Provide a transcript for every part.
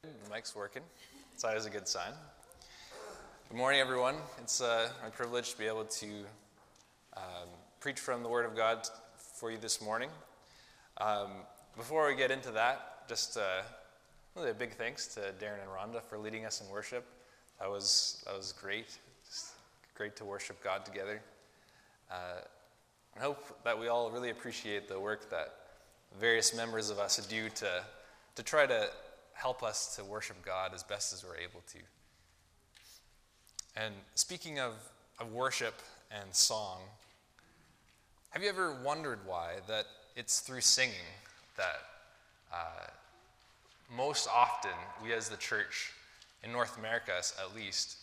The mic's working. It's always a good sign. Good morning, everyone. It's my privilege to be able to preach from the Word of God for you this morning. Before we get into that, just really a big thanks to Darren and Rhonda for leading us in worship. That was great. Just great to worship God together. I hope that we all really appreciate the work that various members of us do to try to help us to worship God as best as we're able to. And speaking of worship and song, have you ever wondered why that it's through singing that most often we as the church, in North America at least,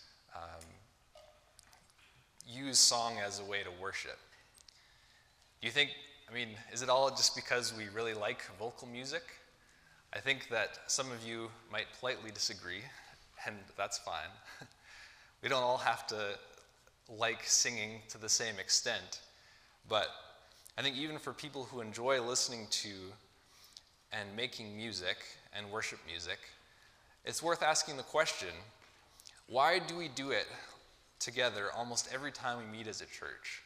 use song as a way to worship? Do you think, is it all just because we really like vocal music? I think that some of you might politely disagree, and that's fine. We don't all have to like singing to the same extent, but I think even for people who enjoy listening to and making music and worship music, it's worth asking the question, why do we do it together almost every time we meet as a church?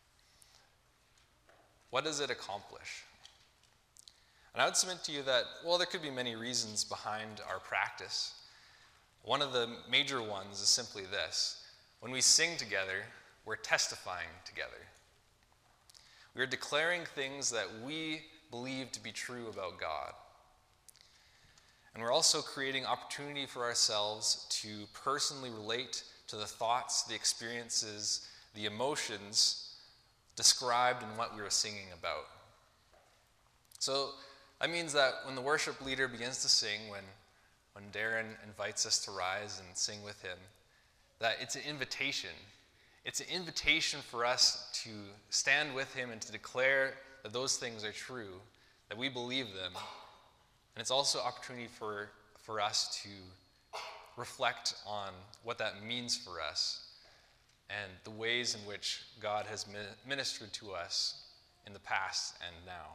What does it accomplish? And I would submit to you that, there could be many reasons behind our practice. One of the major ones is simply this. When we sing together, we're testifying together. We are declaring things that we believe to be true about God. And we're also creating opportunity for ourselves to personally relate to the thoughts, the experiences, the emotions described in what we were singing about. So that means that when the worship leader begins to sing, when Darren invites us to rise and sing with him, that it's an invitation. It's an invitation for us to stand with him and to declare that those things are true, that we believe them. And it's also an opportunity for us to reflect on what that means for us and the ways in which God has ministered to us in the past and now.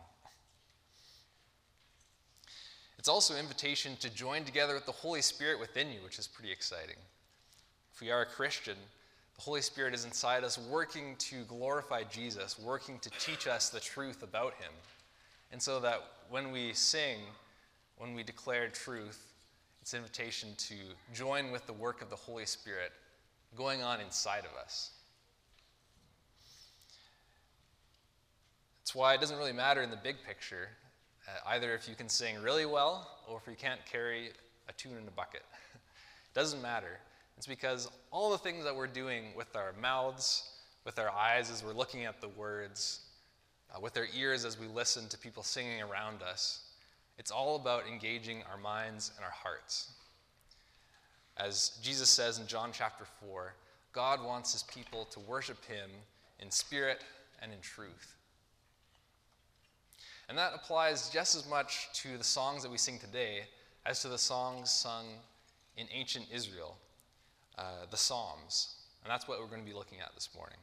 It's also an invitation to join together with the Holy Spirit within you, which is pretty exciting. If we are a Christian, the Holy Spirit is inside us working to glorify Jesus, working to teach us the truth about him. And so that when we sing, when we declare truth, it's an invitation to join with the work of the Holy Spirit going on inside of us. That's why it doesn't really matter in the big picture, either if you can sing really well or if you can't carry a tune in a bucket. It doesn't matter. It's because all the things that we're doing with our mouths, with our eyes as we're looking at the words, with our ears as we listen to people singing around us, it's all about engaging our minds and our hearts. As Jesus says in John chapter 4, God wants his people to worship him in spirit and in truth. And that applies just as much to the songs that we sing today as to the songs sung in ancient Israel, the Psalms. And that's what we're going to be looking at this morning.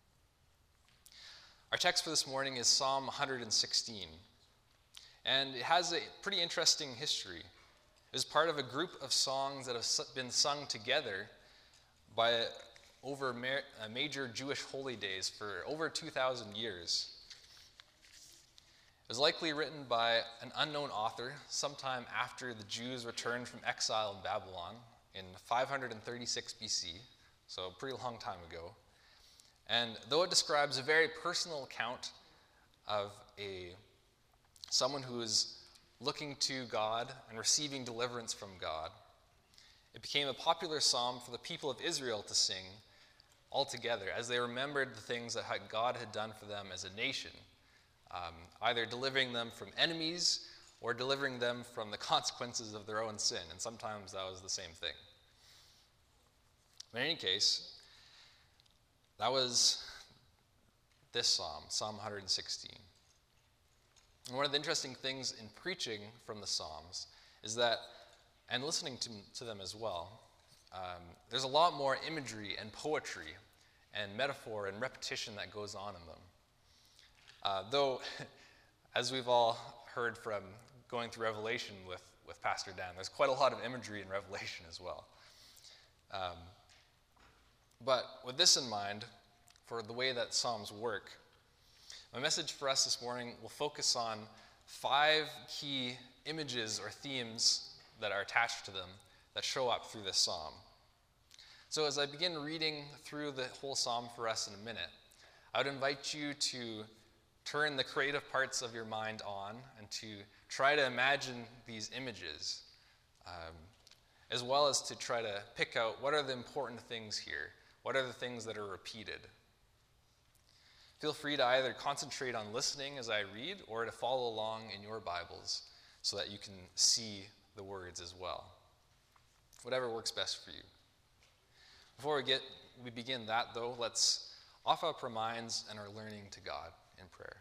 Our text for this morning is Psalm 116. And it has a pretty interesting history. It was part of a group of songs that have been sung together by over major Jewish holy days for over 2,000 years. It was likely written by an unknown author sometime after the Jews returned from exile in Babylon in 536 BC, so a pretty long time ago. And though it describes a very personal account of someone who is looking to God and receiving deliverance from God, it became a popular psalm for the people of Israel to sing all together as they remembered the things that God had done for them as a nation, either delivering them from enemies or delivering them from the consequences of their own sin. And sometimes that was the same thing. In any case, that was this psalm, Psalm 116. And one of the interesting things in preaching from the Psalms is that, and listening to them as well, there's a lot more imagery and poetry and metaphor and repetition that goes on in them. Though, as we've all heard from going through Revelation with with Pastor Dan. There's quite a lot of imagery in Revelation as well. But with this in mind, for the way that Psalms work, my message for us this morning will focus on 5 key images or themes that are attached to them that show up through this psalm. So as I begin reading through the whole psalm for us in a minute, I would invite you to turn the creative parts of your mind on and to try to imagine these images, as well as to try to pick out what are the important things here, what are the things that are repeated. Feel free to either concentrate on listening as I read or to follow along in your Bibles so that you can see the words as well. Whatever works best for you. Before we begin that, though, let's offer up our minds and our learning to God in prayer.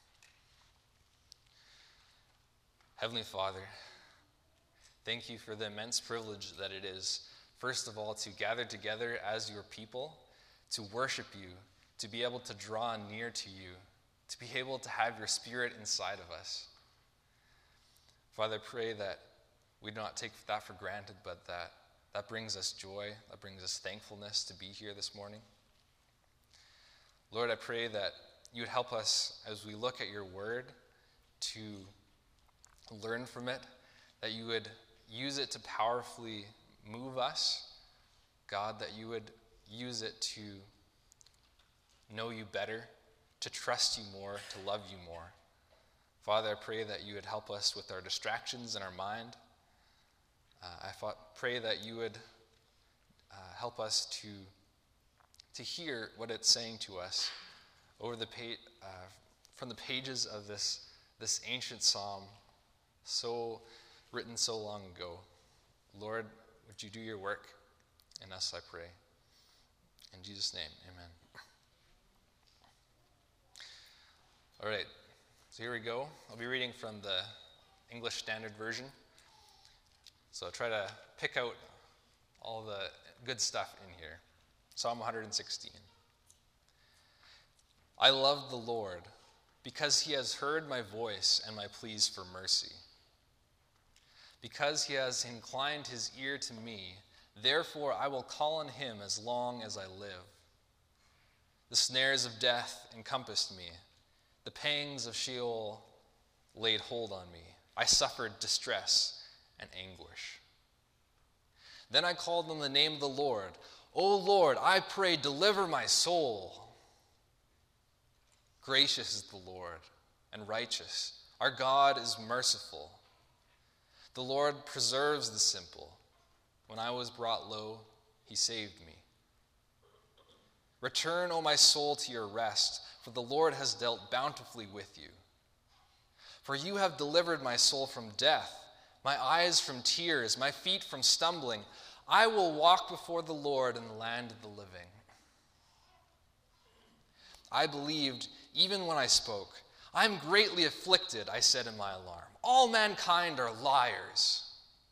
Heavenly Father, thank you for the immense privilege that it is, first of all, to gather together as your people, to worship you, to be able to draw near to you, to be able to have your Spirit inside of us. Father, I pray that we do not take that for granted, but that brings us joy, that brings us thankfulness to be here this morning. Lord, I pray that you would help us as we look at your word to learn from it, that you would use it to powerfully move us. God, that you would use it to know you better, to trust you more, to love you more. Father, I pray that you would help us with our distractions in our mind. I pray that you would help us to hear what it's saying to us over from the pages of this ancient psalm, written so long ago. Lord, would you do your work in us, I pray. In Jesus' name, amen. All right, so here we go. I'll be reading from the English Standard Version. So try to pick out all the good stuff in here. Psalm 116. I love the Lord because he has heard my voice and my pleas for mercy. Because he has inclined his ear to me, therefore I will call on him as long as I live. The snares of death encompassed me. The pangs of Sheol laid hold on me. I suffered distress and anguish. Then I called on the name of the Lord. O Lord, I pray, deliver my soul. Gracious is the Lord and righteous. Our God is merciful. The Lord preserves the simple. When I was brought low, he saved me. Return, O my soul, to your rest, for the Lord has dealt bountifully with you. For you have delivered my soul from death, my eyes from tears, my feet from stumbling. I will walk before the Lord in the land of the living. I believed even when I spoke. I am greatly afflicted, I said in my alarm. All mankind are liars.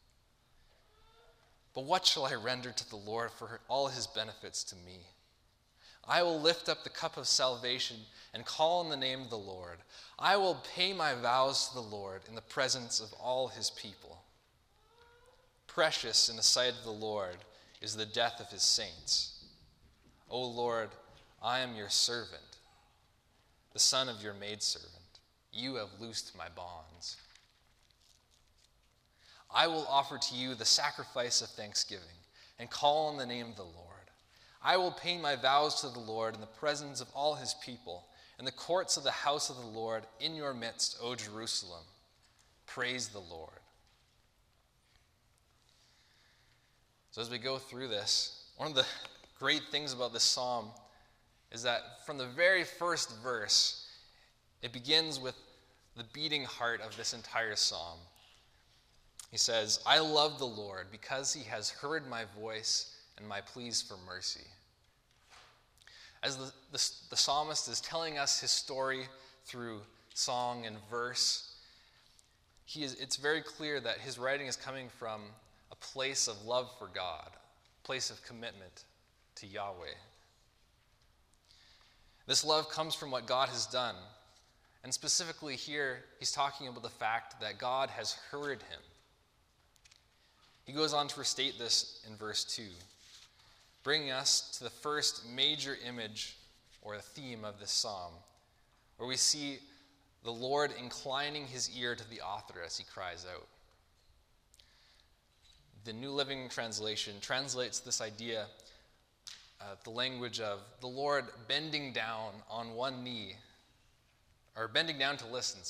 But what shall I render to the Lord for all his benefits to me? I will lift up the cup of salvation and call on the name of the Lord. I will pay my vows to the Lord in the presence of all his people. Precious in the sight of the Lord is the death of his saints. O Lord, I am your servant, the son of your maidservant. You have loosed my bonds. I will offer to you the sacrifice of thanksgiving and call on the name of the Lord. I will pay my vows to the Lord in the presence of all his people, in the courts of the house of the Lord, in your midst, O Jerusalem. Praise the Lord. So as we go through this, one of the great things about this psalm is that from the very first verse, it begins with the beating heart of this entire psalm. He says, I love the Lord because he has heard my voice and my pleas for mercy. As the psalmist is telling us his story through song and verse, it's very clear that his writing is coming from a place of love for God, a place of commitment to Yahweh. This love comes from what God has done. And specifically here, he's talking about the fact that God has heard him. He goes on to restate this in verse 2, bringing us to the first major image or the theme of this psalm, where we see the Lord inclining his ear to the author as he cries out. The New Living Translation translates this idea, the language of the Lord bending down on one knee, or bending down to listen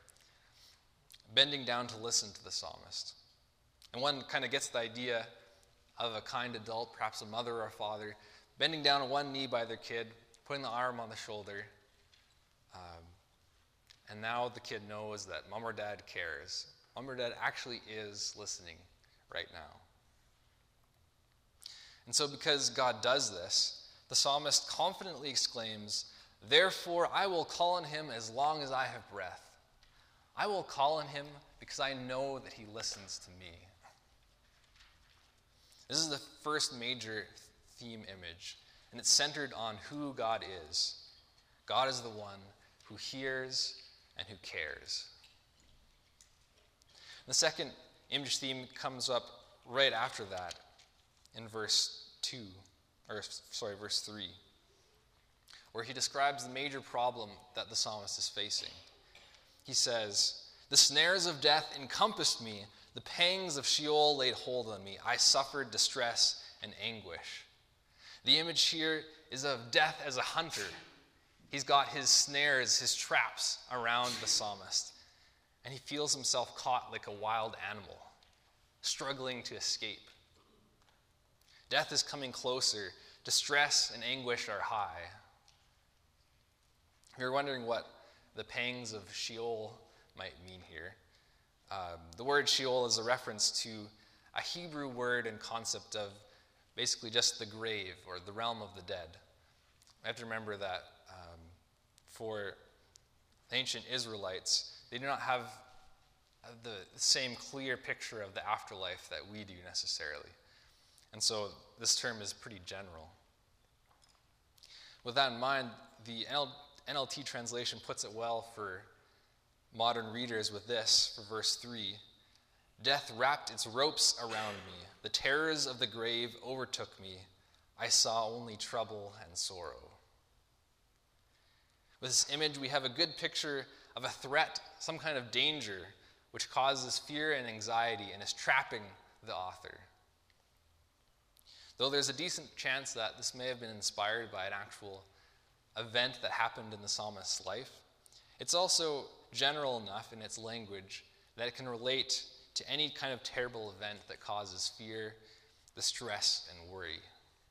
to the psalmist. And one kind of gets the idea of a kind adult, perhaps a mother or a father, bending down on one knee by their kid, putting the arm on the shoulder. And now the kid knows that mom or dad cares. Mom or dad actually is listening right now. And so because God does this, the psalmist confidently exclaims, "Therefore I will call on him as long as I have breath. I will call on him because I know that he listens to me." This is the first major theme image, and it's centered on who God is. God is the one who hears and who cares. The second image theme comes up right after that in verse 3, where he describes the major problem that the psalmist is facing. He says, "The snares of death encompassed me, the pangs of Sheol laid hold on me. I suffered distress and anguish." The image here is of death as a hunter. He's got his snares, his traps around the psalmist, and he feels himself caught like a wild animal, struggling to escape. Death is coming closer. Distress and anguish are high. If you're wondering what the pangs of Sheol might mean here, the word Sheol is a reference to a Hebrew word and concept of basically just the grave or the realm of the dead. I have to remember that for the ancient Israelites, they do not have the same clear picture of the afterlife that we do necessarily. And so this term is pretty general. With that in mind, the NLT translation puts it well for modern readers with this, for verse 3. "Death wrapped its ropes around me. The terrors of the grave overtook me. I saw only trouble and sorrow." With this image, we have a good picture of a threat, some kind of danger, which causes fear and anxiety and is trapping the author. Though there's a decent chance that this may have been inspired by an actual event that happened in the psalmist's life, it's also general enough in its language that it can relate to any kind of terrible event that causes fear, distress, and worry.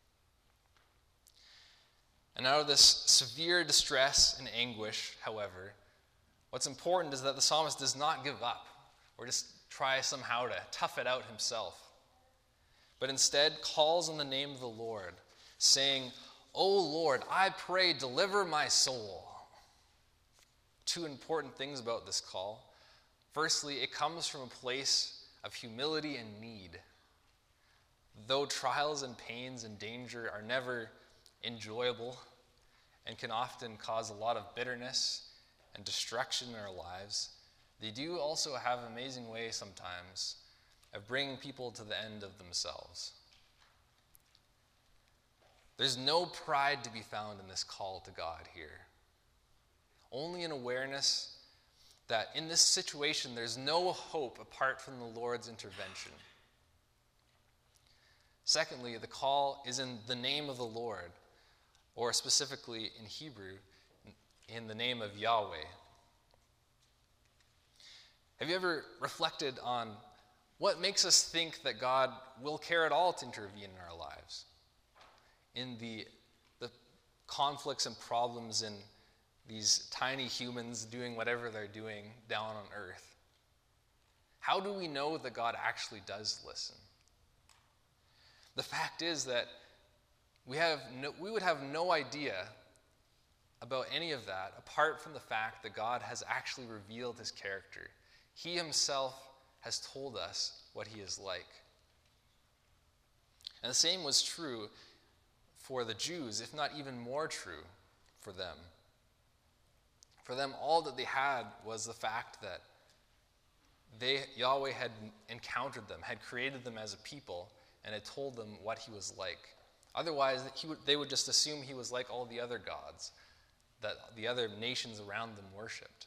And out of this severe distress and anguish, however, what's important is that the psalmist does not give up or just try somehow to tough it out himself, but instead calls on the name of the Lord, saying, "O Lord, I pray, deliver my soul." Two important things about this call. Firstly, it comes from a place of humility and need. Though trials and pains and danger are never enjoyable and can often cause a lot of bitterness and destruction in our lives, they do also have amazing ways sometimes of bringing people to the end of themselves. There's no pride to be found in this call to God here. Only an awareness that in this situation there's no hope apart from the Lord's intervention. Secondly, the call is in the name of the Lord, or specifically in Hebrew, in the name of Yahweh. Have you ever reflected on what makes us think that God will care at all to intervene in our lives? In the conflicts and problems in these tiny humans doing whatever they're doing down on earth. How do we know that God actually does listen? The fact is that we would have no idea about any of that apart from the fact that God has actually revealed his character. He himself has told us what he is like. And the same was true for the Jews, if not even more true for them. For them, all that they had was the fact that Yahweh had encountered them, had created them as a people, and had told them what he was like. Otherwise, they would just assume he was like all the other gods that the other nations around them worshipped.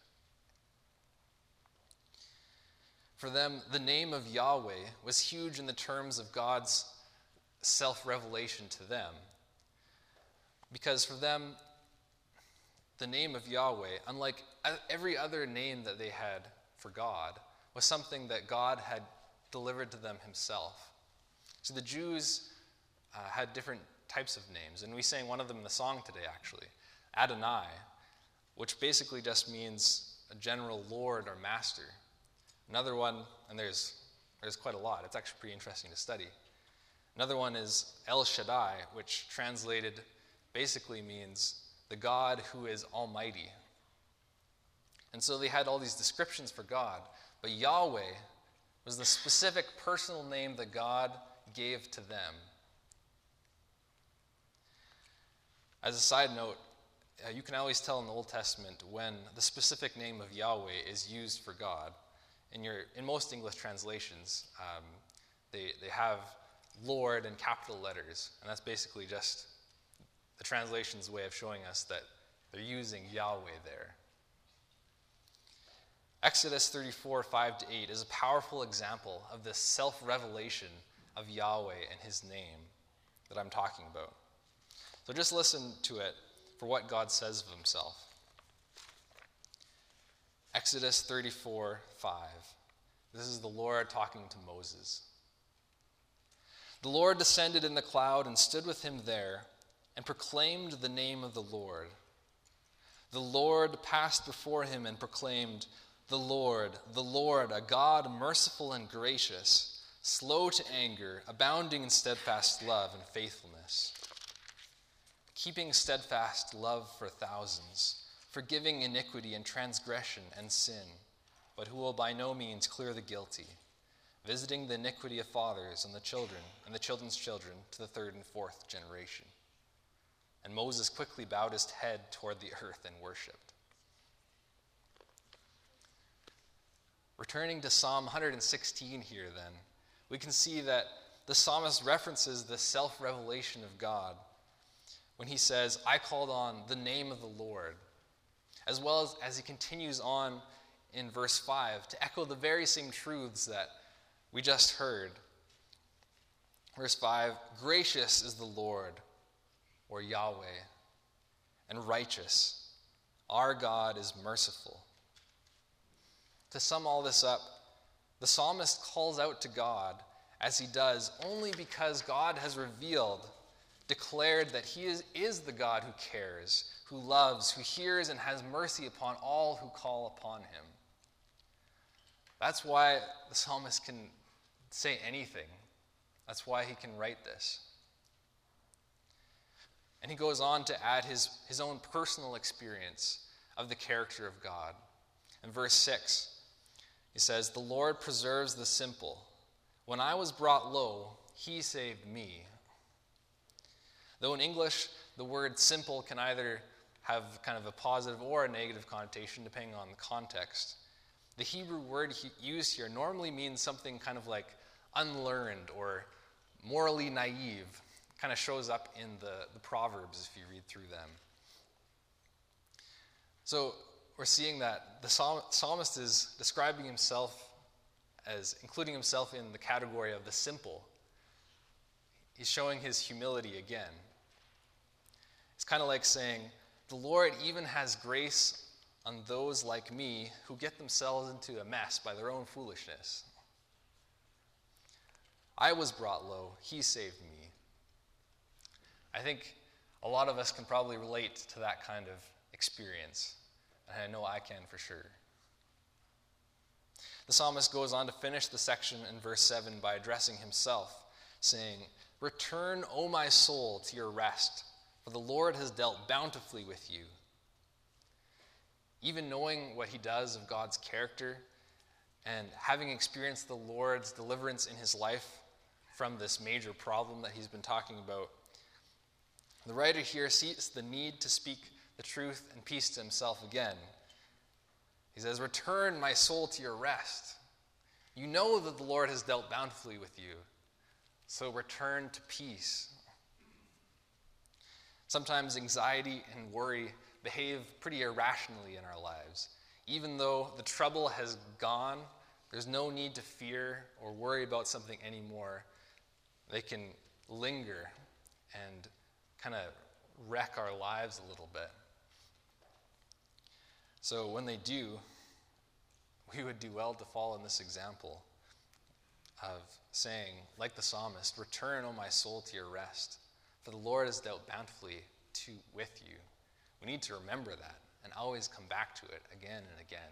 For them, the name of Yahweh was huge in the terms of God's self-revelation to them. Because for them, the name of Yahweh, unlike every other name that they had for God, was something that God had delivered to them himself. So the Jews had different types of names, and we sang one of them in the song today, actually, Adonai, which basically just means a general lord or master. Another one, and there's quite a lot, it's actually pretty interesting to study. Another one is El Shaddai, which translated basically means the God who is almighty. And so they had all these descriptions for God, but Yahweh was the specific personal name that God gave to them. As a side note, you can always tell in the Old Testament when the specific name of Yahweh is used for God. In most English translations, they have Lord in capital letters, and that's basically just the translation's way of showing us that they're using Yahweh there. Exodus 34, 5-8 is a powerful example of this self-revelation of Yahweh and his name that I'm talking about. So just listen to it for what God says of himself. Exodus 34, 5. This is the Lord talking to Moses. The Lord descended in the cloud and stood with him there and proclaimed the name of the Lord. The Lord passed before him and proclaimed, the Lord, a God merciful and gracious, slow to anger, abounding in steadfast love and faithfulness, keeping steadfast love for thousands, forgiving iniquity and transgression and sin, but who will by no means clear the guilty, visiting the iniquity of fathers and the children and the children's children to the third and fourth generation. And Moses quickly bowed his head toward the earth and worshipped. Returning to Psalm 116 here then, we can see that the psalmist references the self-revelation of God when he says, I called on the name of the Lord, as well as he continues on in verse 5 to echo the very same truths that we just heard. Verse 5, gracious is the Lord, or Yahweh, and righteous. Our God is merciful. To sum all this up, the psalmist calls out to God as he does only because God has revealed, declared that he is the God who cares, who loves, who hears and has mercy upon all who call upon him. That's why the psalmist can say anything. That's why he can write this. And he goes on to add his own personal experience of the character of God. In verse 6, he says, the Lord preserves the simple. When I was brought low, he saved me. Though in English, the word simple can either have kind of a positive or a negative connotation, depending on the context. The Hebrew word used here normally means something kind of like unlearned or morally naive. It kind of shows up in the Proverbs if you read through them. So we're seeing that the psalmist is describing himself as including himself in the category of the simple. He's showing his humility again. It's kind of like saying, the Lord even has grace on those like me who get themselves into a mess by their own foolishness. I was brought low, he saved me. I think a lot of us can probably relate to that kind of experience. And I know I can for sure. The psalmist goes on to finish the section in verse 7 by addressing himself, saying, return, O my soul, to your rest, for the Lord has dealt bountifully with you. Even knowing what he does of God's character and having experienced the Lord's deliverance in his life from this major problem that he's been talking about, the writer here sees the need to speak the truth and peace to himself again. He says, return my soul to your rest. You know that the Lord has dealt bountifully with you, so return to peace. Sometimes anxiety and worry behave pretty irrationally in our lives. Even though the trouble has gone, there's no need to fear or worry about something anymore. They can linger and kind of wreck our lives a little bit. So when they do, we would do well to follow in this example of saying, like the psalmist, return, O my soul, to your rest, for the Lord has dealt bountifully with you. We need to remember that and always come back to it again and again.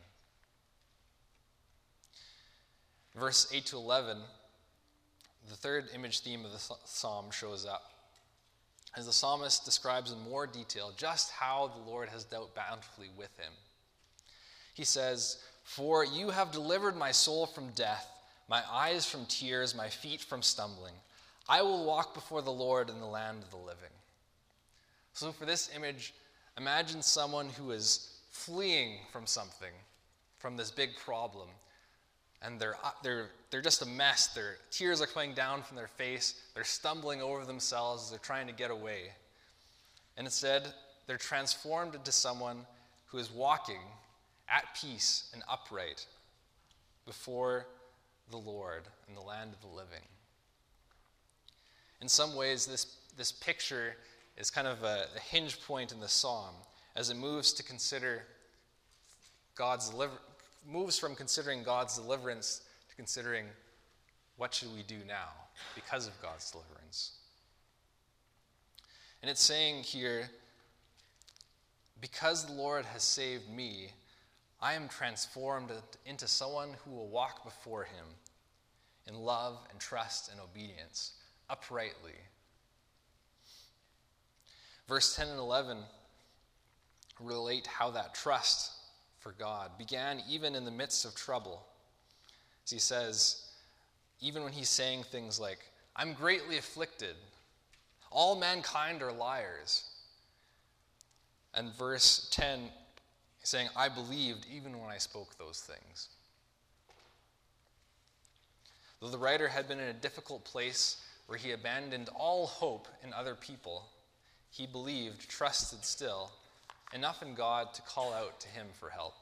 Verse 8 to 11, the third image theme of the psalm shows up as the psalmist describes in more detail just how the Lord has dealt bountifully with him. He says, "For you have delivered my soul from death, my eyes from tears, my feet from stumbling. I will walk before the Lord in the land of the living." So for this image, imagine someone who is fleeing from something, from this big problem, and they're just a mess. Their tears are coming down from their face. They're stumbling over themselves as they're trying to get away. And instead, they're transformed into someone who is walking at peace and upright before the Lord in the land of the living. In some ways, this picture is kind of a hinge point in the psalm as it moves to consider moves from considering God's deliverance to considering what should we do now because of God's deliverance. And it's saying here, because the Lord has saved me, I am transformed into someone who will walk before him in love and trust and obedience, uprightly. Verse 10 and 11 relate how that trust for God began even in the midst of trouble. As he says, even when he's saying things like, I'm greatly afflicted, all mankind are liars. And verse 10, he's saying, I believed even when I spoke those things. Though the writer had been in a difficult place where he abandoned all hope in other people, he believed, trusted still, enough in God to call out to him for help.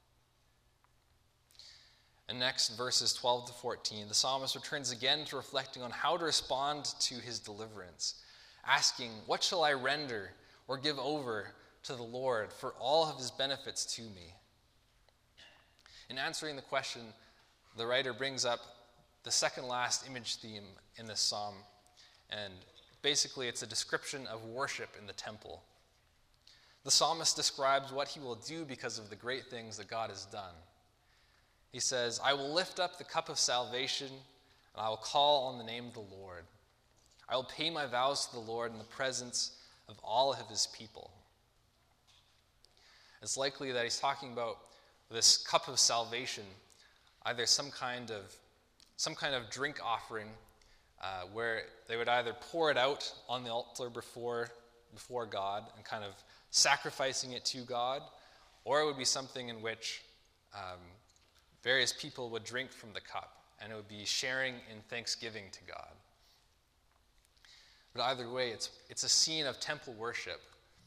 And next, verses 12 to 14, the psalmist returns again to reflecting on how to respond to his deliverance, asking, what shall I render or give over to the Lord for all of his benefits to me? In answering the question, the writer brings up the second last image theme in this psalm, and basically it's a description of worship in the temple. The psalmist describes what he will do because of the great things that God has done. He says, I will lift up the cup of salvation, and I will call on the name of the Lord. I will pay my vows to the Lord in the presence of all of his people. It's likely that he's talking about this cup of salvation, either some kind of drink offering where they would either pour it out on the altar before God and kind of sacrificing it to God, or it would be something in which various people would drink from the cup, and it would be sharing in thanksgiving to God. But either way, it's a scene of temple worship.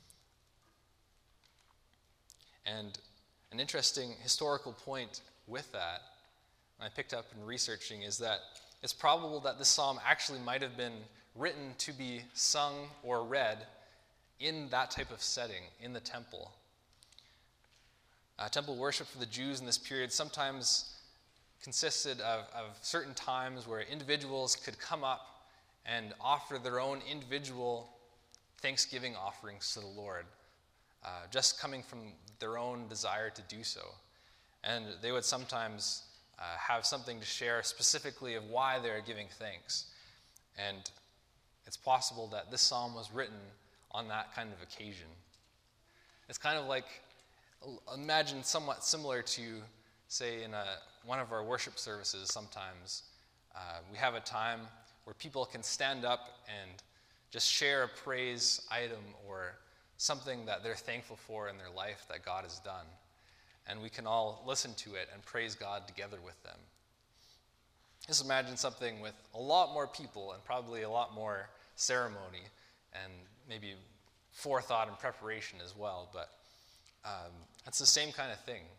And an interesting historical point with that, and I picked up in researching, is that it's probable that this psalm actually might have been written to be sung or read in that type of setting, in the temple. Temple worship for the Jews in this period sometimes consisted of certain times where individuals could come up and offer their own individual thanksgiving offerings to the Lord, just coming from their own desire to do so. And they would sometimes have something to share specifically of why they're giving thanks. And it's possible that this psalm was written on that kind of occasion. It's kind of like, imagine somewhat similar to, say, in one of our worship services sometimes. We have a time where people can stand up and just share a praise item or something that they're thankful for in their life that God has done. And we can all listen to it and praise God together with them. Just imagine something with a lot more people and probably a lot more ceremony and maybe forethought and preparation as well, but it's the same kind of thing.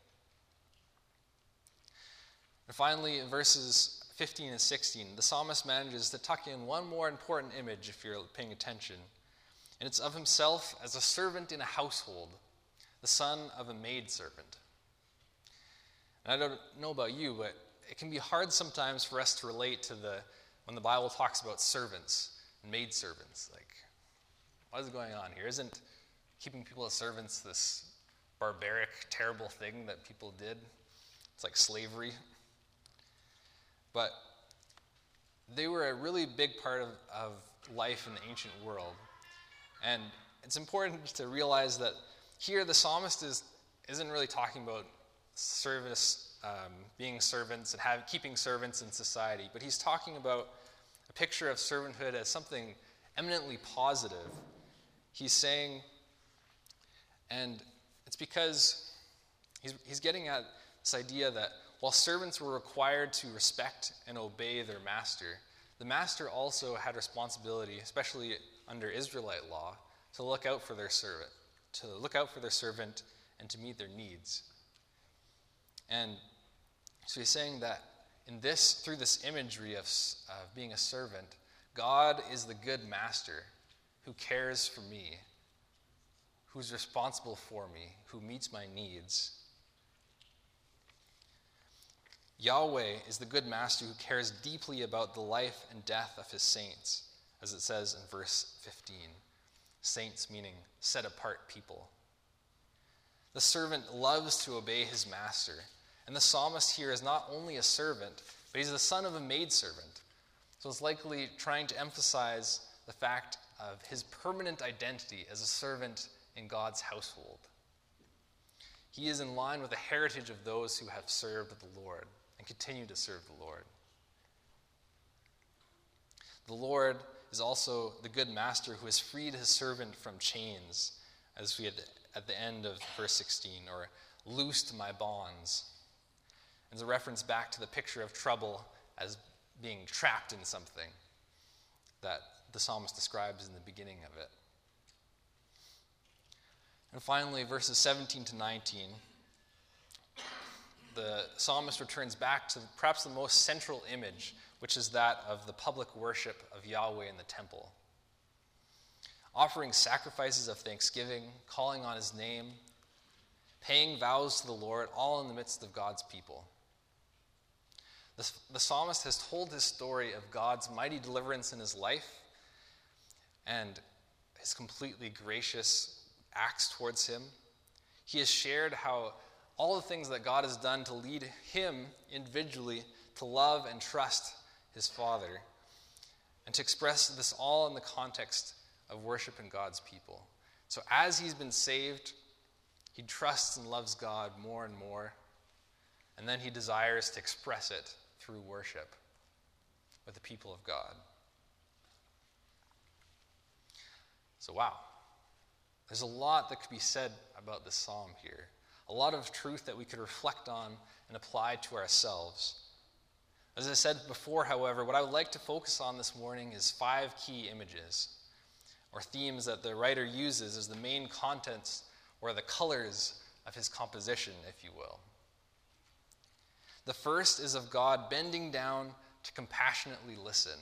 And finally, in verses 15 and 16, the psalmist manages to tuck in one more important image if you're paying attention, and it's of himself as a servant in a household, the son of a maidservant. And I don't know about you, but it can be hard sometimes for us to relate to when the Bible talks about servants and maidservants. Like, what is going on here? Isn't keeping people as servants this barbaric, terrible thing that people did? It's like slavery. But they were a really big part of life in the ancient world. And it's important to realize that here the psalmist isn't really talking about service, being servants and keeping servants in society, but he's talking about a picture of servanthood as something eminently positive. He's saying, and it's because he's getting at this idea that while servants were required to respect and obey their master, the master also had responsibility, especially under Israelite law, to look out for their servant, and to meet their needs. And so he's saying that through this imagery of being a servant, God is the good master who cares for me, who's responsible for me, who meets my needs. Yahweh is the good master who cares deeply about the life and death of his saints, as it says in verse 15. Saints meaning set apart people. The servant loves to obey his master, and the psalmist here is not only a servant, but he's the son of a maidservant. So it's likely trying to emphasize the fact of his permanent identity as a servant in God's household. He is in line with the heritage of those who have served the Lord and continue to serve the Lord. The Lord is also the good master who has freed his servant from chains, as we had at the end of verse 16, or loosed my bonds. It's a reference back to the picture of trouble as being trapped in something that the psalmist describes in the beginning of it. And finally, verses 17 to 19, the psalmist returns back to perhaps the most central image, which is that of the public worship of Yahweh in the temple. Offering sacrifices of thanksgiving, calling on his name, paying vows to the Lord, all in the midst of God's people. The psalmist has told his story of God's mighty deliverance in his life and his completely gracious acts towards him. He has shared how all the things that God has done to lead him individually to love and trust his Father, and to express this all in the context of worship in God's people. So as he's been saved, he trusts and loves God more and more, and then he desires to express it through worship with the people of God. So wow, there's a lot that could be said about this psalm here. A lot of truth that we could reflect on and apply to ourselves. As I said before, however, what I would like to focus on this morning is 5 key images, or themes that the writer uses as the main contents or the colors of his composition, if you will. The first is of God bending down to compassionately listen.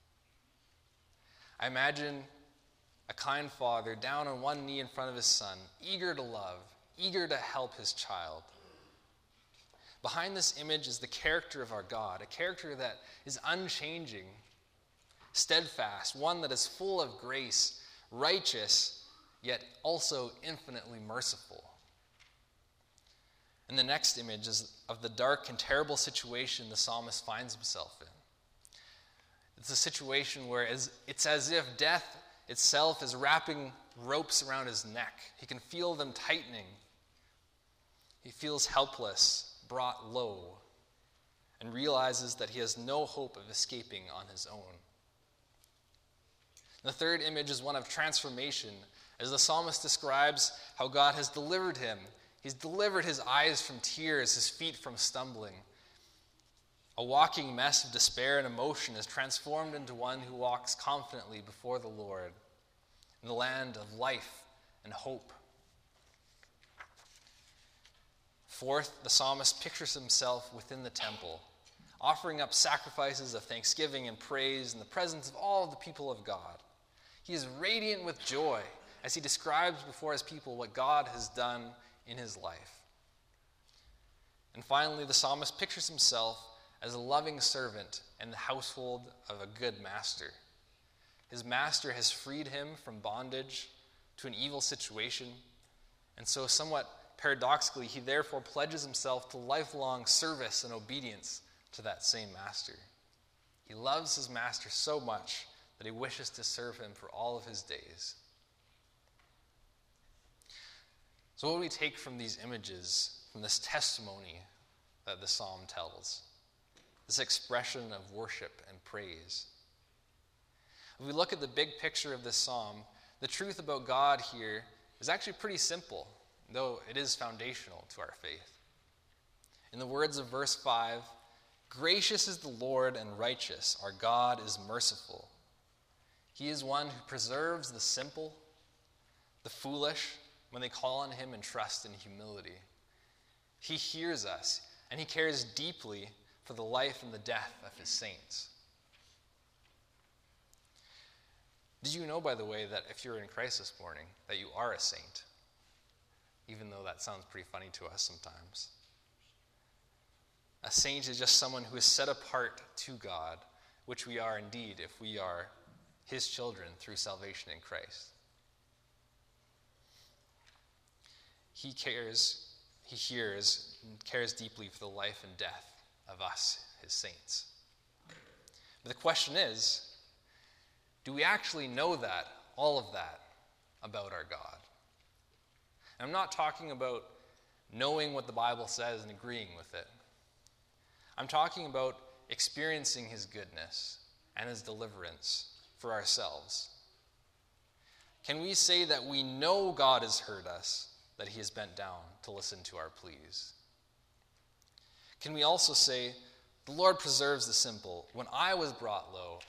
I imagine a kind father down on one knee in front of his son, eager to love, eager to help his child. Behind this image is the character of our God, a character that is unchanging, steadfast, one that is full of grace, righteous, yet also infinitely merciful. And the next image is of the dark and terrible situation the psalmist finds himself in. It's a situation where it's as if death itself is wrapping ropes around his neck. He can feel them tightening. He feels helpless, brought low, and realizes that he has no hope of escaping on his own. The third image is one of transformation, as the psalmist describes how God has delivered him. He's delivered his eyes from tears, his feet from stumbling. A walking mess of despair and emotion is transformed into one who walks confidently before the Lord in the land of life and hope. Fourth, the psalmist pictures himself within the temple, offering up sacrifices of thanksgiving and praise in the presence of all the people of God. He is radiant with joy as he describes before his people what God has done in his life. And finally, the psalmist pictures himself as a loving servant in the household of a good master. His master has freed him from bondage to an evil situation, and so somewhat paradoxically, he therefore pledges himself to lifelong service and obedience to that same master. He loves his master so much that he wishes to serve him for all of his days. So what do we take from these images, from this testimony that the psalm tells? This expression of worship and praise. If we look at the big picture of this psalm, the truth about God here is actually pretty simple, though it is foundational to our faith. In the words of verse 5, "Gracious is the Lord and righteous, our God is merciful. He is one who preserves the simple, the foolish, when they call on him in trust and humility. He hears us, and he cares deeply for the life and the death of his saints." Did you know, by the way, that if you're in Christ this morning, that you are a saint? Even though that sounds pretty funny to us sometimes. A saint is just someone who is set apart to God, which we are indeed if we are his children through salvation in Christ. He hears, and cares deeply for the life and death of us, his saints. But the question is, do we actually know that, all of that, about our God? And I'm not talking about knowing what the Bible says and agreeing with it. I'm talking about experiencing his goodness and his deliverance for ourselves. Can we say that we know God has heard us, that he has bent down to listen to our pleas? Can we also say, the Lord preserves the simple. When I was brought low,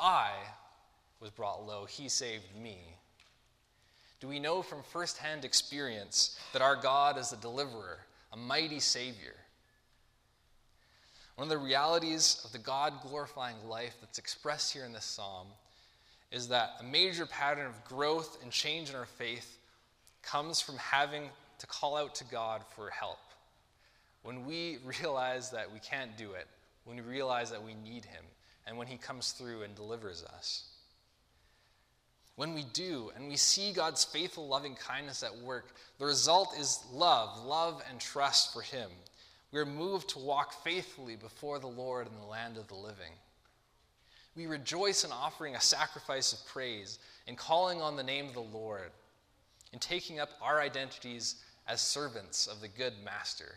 he saved me. Do we know from firsthand experience that our God is a deliverer, a mighty Savior? One of the realities of the God-glorifying life that's expressed here in this psalm is that a major pattern of growth and change in our faith comes from having to call out to God for help. When we realize that we can't do it, when we realize that we need him, and when he comes through and delivers us. When we do, and we see God's faithful loving kindness at work, the result is love and trust for him. We are moved to walk faithfully before the Lord in the land of the living. We rejoice in offering a sacrifice of praise and calling on the name of the Lord, in taking up our identities as servants of the good master.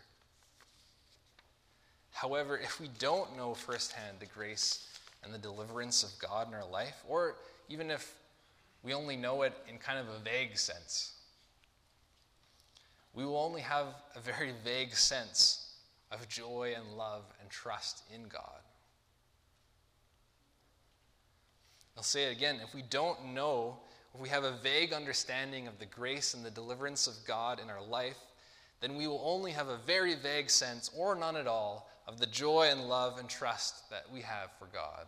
However, if we don't know firsthand the grace and the deliverance of God in our life, or even if we only know it in kind of a vague sense, we will only have a very vague sense of joy and love and trust in God. I'll say it again. If we don't know, if we have a vague understanding of the grace and the deliverance of God in our life, then we will only have a very vague sense, or none at all, of the joy and love and trust that we have for God.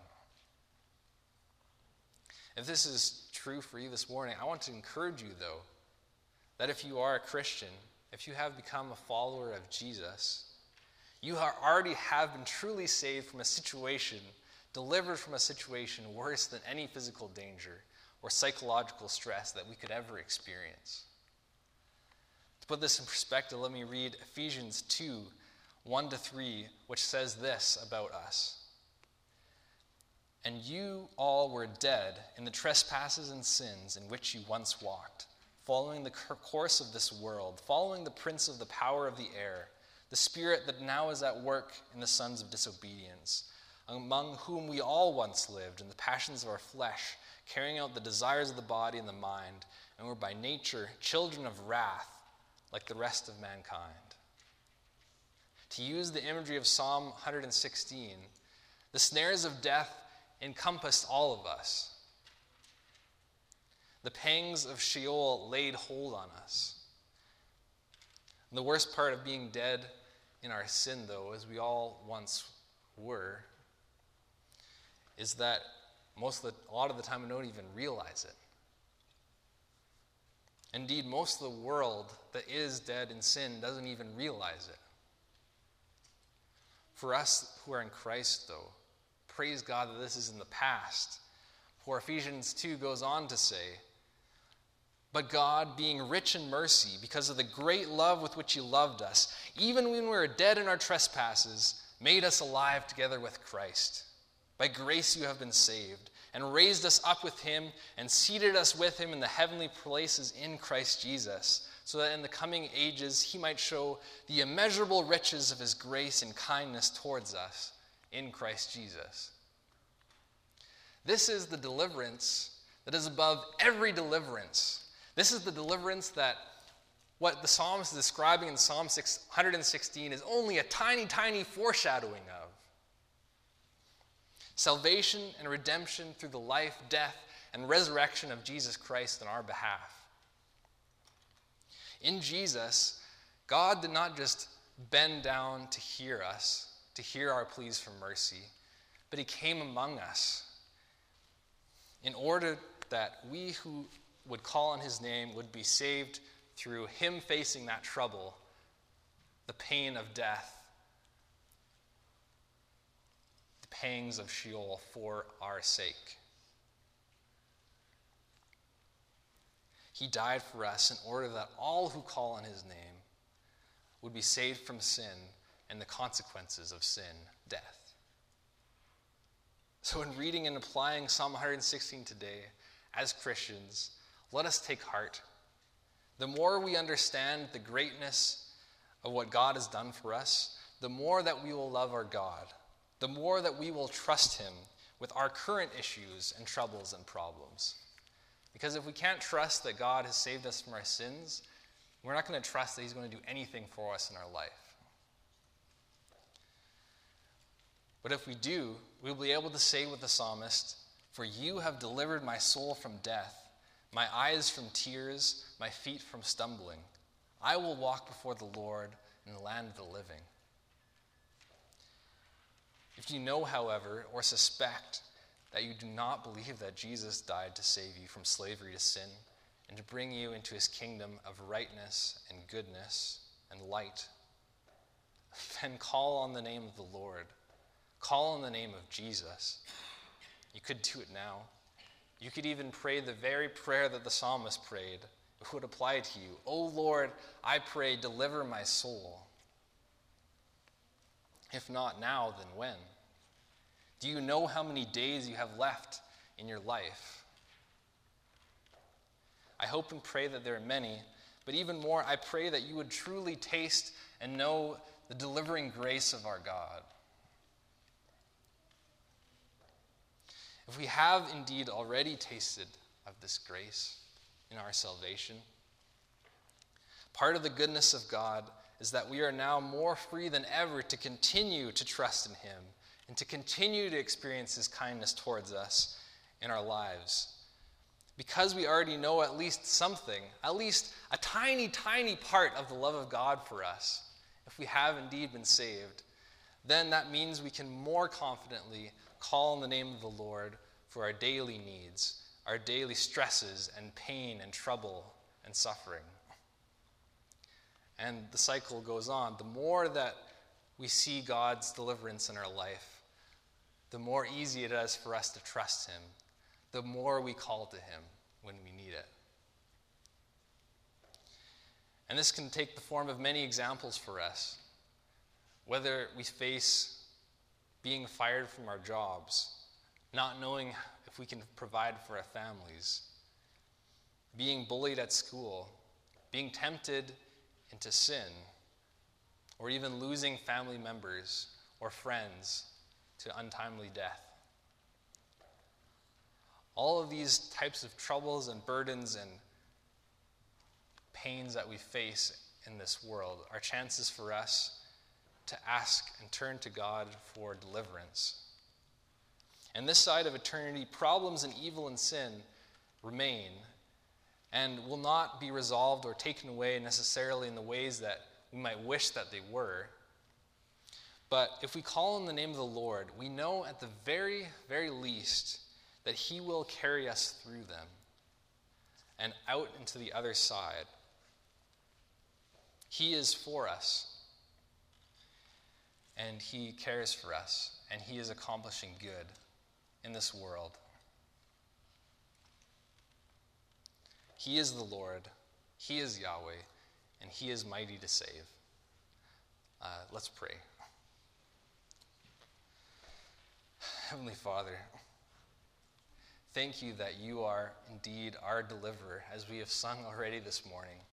If this is true for you this morning, I want to encourage you, though, that if you are a Christian, if you have become a follower of Jesus, you already have been truly saved from a situation, delivered from a situation worse than any physical danger or psychological stress that we could ever experience. To put this in perspective, let me read Ephesians 2, 1-3, which says this about us. "And you all were dead in the trespasses and sins in which you once walked, following the course of this world, following the prince of the power of the air, the spirit that now is at work in the sons of disobedience, among whom we all once lived in the passions of our flesh, carrying out the desires of the body and the mind, and were by nature children of wrath, like the rest of mankind." To use the imagery of Psalm 116, The snares of death encompassed all of us. The pangs of Sheol laid hold on us. And the worst part of being dead in our sin, though, as we all once were, is that a lot of the time we don't even realize it. Indeed, most of the world that is dead in sin doesn't even realize it. For us who are in Christ, though, praise God that this is in the past. For Ephesians 2 goes on to say, "But God, being rich in mercy, because of the great love with which he loved us, even when we were dead in our trespasses, made us alive together with Christ. By grace you have been saved, and raised us up with him, and seated us with him in the heavenly places in Christ Jesus, so that in the coming ages he might show the immeasurable riches of his grace and kindness towards us in Christ Jesus." This is the deliverance that is above every deliverance. This is the deliverance that what the psalmist is describing in Psalm 116 is only a tiny, tiny foreshadowing of. Salvation and redemption through the life, death, and resurrection of Jesus Christ on our behalf. In Jesus, God did not just bend down to hear us, to hear our pleas for mercy, but he came among us in order that we who would call on his name would be saved through him facing that trouble, the pain of death, the pangs of Sheol for our sake. He died for us in order that all who call on his name would be saved from sin and the consequences of sin, death. So in reading and applying Psalm 116 today, as Christians, let us take heart. The more we understand the greatness of what God has done for us, the more that we will love our God, the more that we will trust him with our current issues and troubles and problems. Because if we can't trust that God has saved us from our sins, we're not going to trust that he's going to do anything for us in our life. But if we do, we'll be able to say with the psalmist, "For you have delivered my soul from death, my eyes from tears, my feet from stumbling. I will walk before the Lord in the land of the living." If you know, however, or suspect that you do not believe that Jesus died to save you from slavery to sin and to bring you into his kingdom of rightness and goodness and light, then call on the name of the Lord. Call on the name of Jesus. You could do it now. You could even pray the very prayer that the psalmist prayed. It would apply to you. "O Lord, I pray, deliver my soul." If not now, then when? Do you know how many days you have left in your life? I hope and pray that there are many, but even more, I pray that you would truly taste and know the delivering grace of our God. If we have indeed already tasted of this grace in our salvation, part of the goodness of God is that we are now more free than ever to continue to trust in him and to continue to experience his kindness towards us in our lives. Because we already know at least something, at least a tiny, tiny part of the love of God for us, if we have indeed been saved, then that means we can more confidently call on the name of the Lord for our daily needs, our daily stresses and pain and trouble and suffering. And the cycle goes on. The more that we see God's deliverance in our life, the more easy it is for us to trust him, the more we call to him when we need it. And this can take the form of many examples for us. Whether we face being fired from our jobs, not knowing if we can provide for our families, being bullied at school, being tempted into sin, or even losing family members or friends to untimely death. All of these types of troubles and burdens and pains that we face in this world are chances for us to ask and turn to God for deliverance, And this side of eternity, problems and evil and sin remain and will not be resolved or taken away necessarily in the ways that we might wish that they were. But if we call on the name of the Lord, we know at the very, very least that he will carry us through them and out into the other side. He is for us, and he cares for us, and he is accomplishing good in this world. He is the Lord, he is Yahweh, and he is mighty to save. Let's pray. Heavenly Father, thank you that you are indeed our deliverer, as we have sung already this morning.